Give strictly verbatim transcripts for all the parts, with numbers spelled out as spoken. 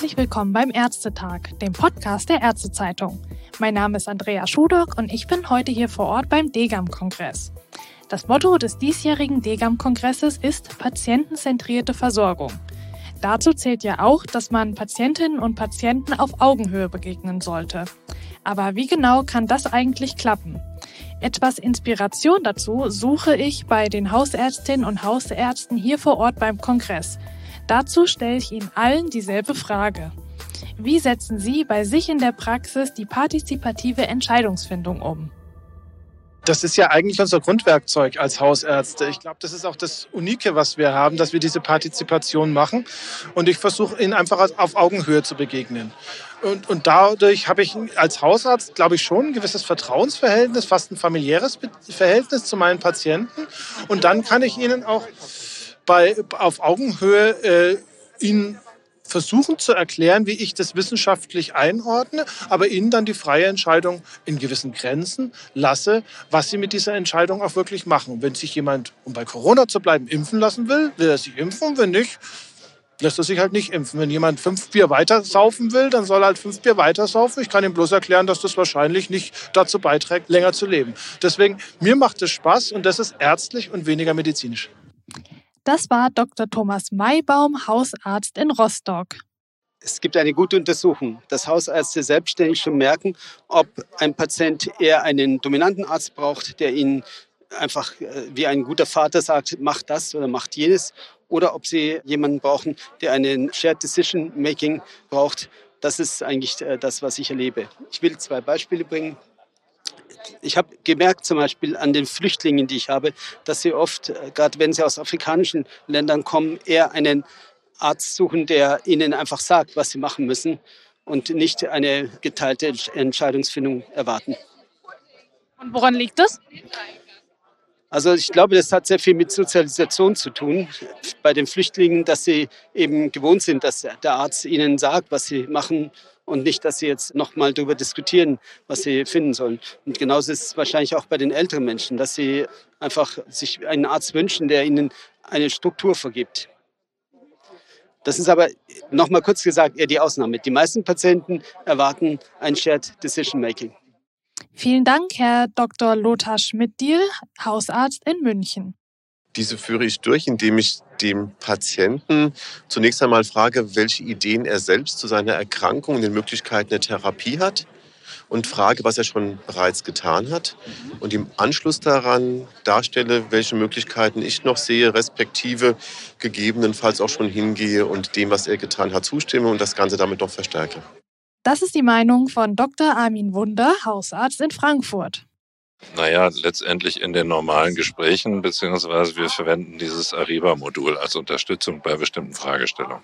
herzlich willkommen beim Ärztetag, dem Podcast der Ärztezeitung. Mein Name ist Andrea Schudock und ich bin heute hier vor Ort beim D G A M-Kongress. Das Motto des diesjährigen D G A M-Kongresses ist patientenzentrierte Versorgung. Dazu zählt ja auch, dass man Patientinnen und Patienten auf Augenhöhe begegnen sollte. Aber wie genau kann das eigentlich klappen? Etwas Inspiration dazu suche ich bei den Hausärztinnen und Hausärzten hier vor Ort beim Kongress. Dazu stelle ich Ihnen allen dieselbe Frage. Wie setzen Sie bei sich in der Praxis die partizipative Entscheidungsfindung um? Das ist ja eigentlich unser Grundwerkzeug als Hausärzte. Ich glaube, das ist auch das Unike, was wir haben, dass wir diese Partizipation machen. Und ich versuche, ihnen einfach auf Augenhöhe zu begegnen. Und, und dadurch habe ich als Hausarzt, glaube ich, schon ein gewisses Vertrauensverhältnis, fast ein familiäres Verhältnis zu meinen Patienten. Und dann kann ich ihnen auch bei, auf Augenhöhe äh, ihnen versuchen zu erklären, wie ich das wissenschaftlich einordne, aber ihnen dann die freie Entscheidung in gewissen Grenzen lasse, was sie mit dieser Entscheidung auch wirklich machen. Wenn sich jemand, um bei Corona zu bleiben, impfen lassen will, will er sich impfen. Wenn nicht, lässt er sich halt nicht impfen. Wenn jemand fünf Bier weiter saufen will, dann soll er halt fünf Bier weiter saufen. Ich kann ihm bloß erklären, dass das wahrscheinlich nicht dazu beiträgt, länger zu leben. Deswegen, mir macht es Spaß und das ist ärztlich und weniger medizinisch. Das war Doktor Thomas Maibaum, Hausarzt in Rostock. Es gibt eine gute Untersuchung, dass Hausärzte selbstständig schon merken, ob ein Patient eher einen dominanten Arzt braucht, der ihnen einfach wie ein guter Vater sagt, mach das oder mach jenes, oder ob sie jemanden brauchen, der einen Shared Decision Making braucht. Das ist eigentlich das, was ich erlebe. Ich will zwei Beispiele bringen. Ich habe gemerkt, zum Beispiel an den Flüchtlingen, die ich habe, dass sie oft, gerade wenn sie aus afrikanischen Ländern kommen, eher einen Arzt suchen, der ihnen einfach sagt, was sie machen müssen und nicht eine geteilte Entscheidungsfindung erwarten. Und woran liegt das? Also ich glaube, das hat sehr viel mit Sozialisation zu tun bei den Flüchtlingen, dass sie eben gewohnt sind, dass der Arzt ihnen sagt, was sie machen und nicht, dass sie jetzt nochmal darüber diskutieren, was sie finden sollen. Und genauso ist es wahrscheinlich auch bei den älteren Menschen, dass sie einfach sich einen Arzt wünschen, der ihnen eine Struktur vergibt. Das ist aber, nochmal kurz gesagt, eher die Ausnahme. Die meisten Patienten erwarten ein Shared Decision Making. Vielen Dank, Herr Doktor Lothar Schmidt-Diehl, Hausarzt in München. Diese führe ich durch, indem ich dem Patienten zunächst einmal frage, welche Ideen er selbst zu seiner Erkrankung und den Möglichkeiten der Therapie hat und frage, was er schon bereits getan hat und im Anschluss daran darstelle, welche Möglichkeiten ich noch sehe, respektive gegebenenfalls auch schon hingehe und dem, was er getan hat, zustimme und das Ganze damit noch verstärke. Das ist die Meinung von Doktor Armin Wunder, Hausarzt in Frankfurt. Naja, letztendlich in den normalen Gesprächen, beziehungsweise wir verwenden dieses Ariba-Modul als Unterstützung bei bestimmten Fragestellungen.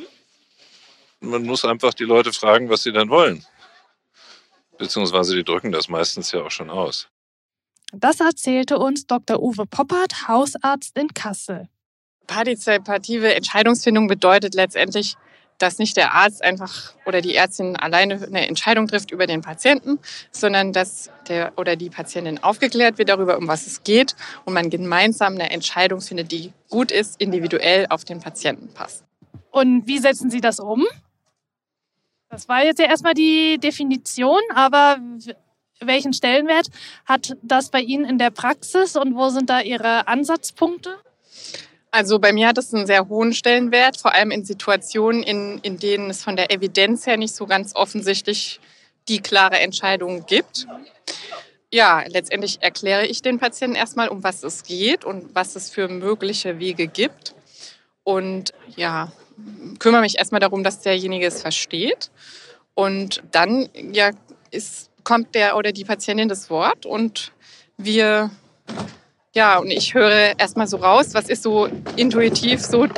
Man muss einfach die Leute fragen, was sie denn wollen. Beziehungsweise die drücken das meistens ja auch schon aus. Das erzählte uns Doktor Uwe Poppert, Hausarzt in Kassel. Partizipative Entscheidungsfindung bedeutet letztendlich, dass nicht der Arzt einfach oder die Ärztin alleine eine Entscheidung trifft über den Patienten, sondern dass der oder die Patientin aufgeklärt wird darüber, um was es geht und man gemeinsam eine Entscheidung findet, die gut ist, individuell auf den Patienten passt. Und wie setzen Sie das um? Das war jetzt ja erstmal die Definition, aber welchen Stellenwert hat das bei Ihnen in der Praxis und wo sind da Ihre Ansatzpunkte? Also bei mir hat es einen sehr hohen Stellenwert, vor allem in Situationen, in, in denen es von der Evidenz her nicht so ganz offensichtlich die klare Entscheidung gibt. Ja, letztendlich erkläre ich den Patienten erstmal, um was es geht und was es für mögliche Wege gibt. Und ja, kümmere mich erstmal darum, dass derjenige es versteht. Und dann ja, ist, kommt der oder die Patientin das Wort und wir... Ja, und ich höre erstmal so raus, was ist so intuitiv so,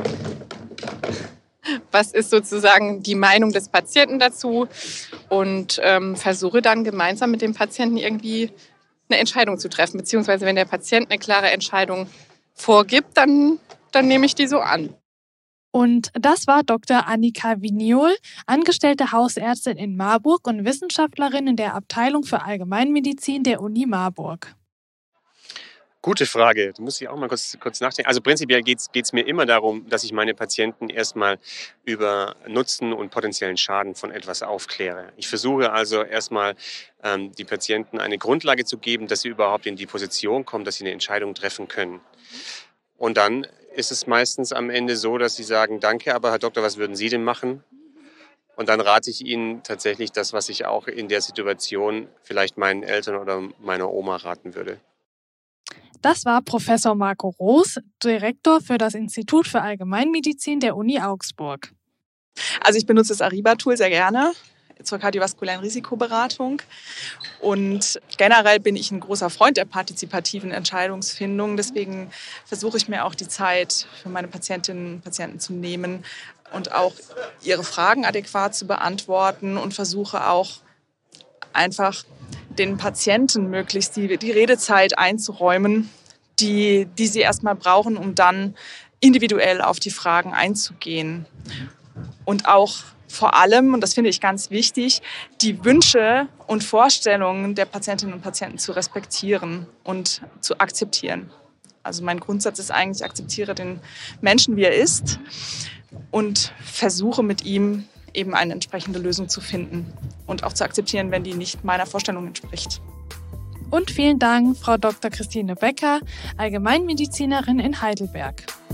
was ist sozusagen die Meinung des Patienten dazu und ähm, versuche dann gemeinsam mit dem Patienten irgendwie eine Entscheidung zu treffen. Beziehungsweise wenn der Patient eine klare Entscheidung vorgibt, dann, dann nehme ich die so an. Und das war Doktor Annika Vigniol, angestellte Hausärztin in Marburg und Wissenschaftlerin in der Abteilung für Allgemeinmedizin der Uni Marburg. Gute Frage. Da muss ich auch mal kurz, kurz nachdenken. Also prinzipiell geht es mir immer darum, dass ich meine Patienten erstmal über Nutzen und potenziellen Schaden von etwas aufkläre. Ich versuche also erstmal ähm, die Patienten eine Grundlage zu geben, dass sie überhaupt in die Position kommen, dass sie eine Entscheidung treffen können. Und dann ist es meistens am Ende so, dass sie sagen, danke, aber Herr Doktor, was würden Sie denn machen? Und dann rate ich ihnen tatsächlich das, was ich auch in der Situation vielleicht meinen Eltern oder meiner Oma raten würde. Das war Professor Marco Roos, Direktor für das Institut für Allgemeinmedizin der Uni Augsburg. Also ich benutze das Ariba-Tool sehr gerne zur kardiovaskulären Risikoberatung. Und generell bin ich ein großer Freund der partizipativen Entscheidungsfindung. Deswegen versuche ich mir auch die Zeit für meine Patientinnen und Patienten zu nehmen und auch ihre Fragen adäquat zu beantworten und versuche auch einfach den Patienten möglichst die, die Redezeit einzuräumen, die, die sie erstmal brauchen, um dann individuell auf die Fragen einzugehen. Und auch vor allem, und das finde ich ganz wichtig, die Wünsche und Vorstellungen der Patientinnen und Patienten zu respektieren und zu akzeptieren. Also mein Grundsatz ist eigentlich, ich akzeptiere den Menschen, wie er ist und versuche mit ihm eben eine entsprechende Lösung zu finden und auch zu akzeptieren, wenn die nicht meiner Vorstellung entspricht. Und vielen Dank, Frau Doktor Christine Becker, Allgemeinmedizinerin in Heidelberg.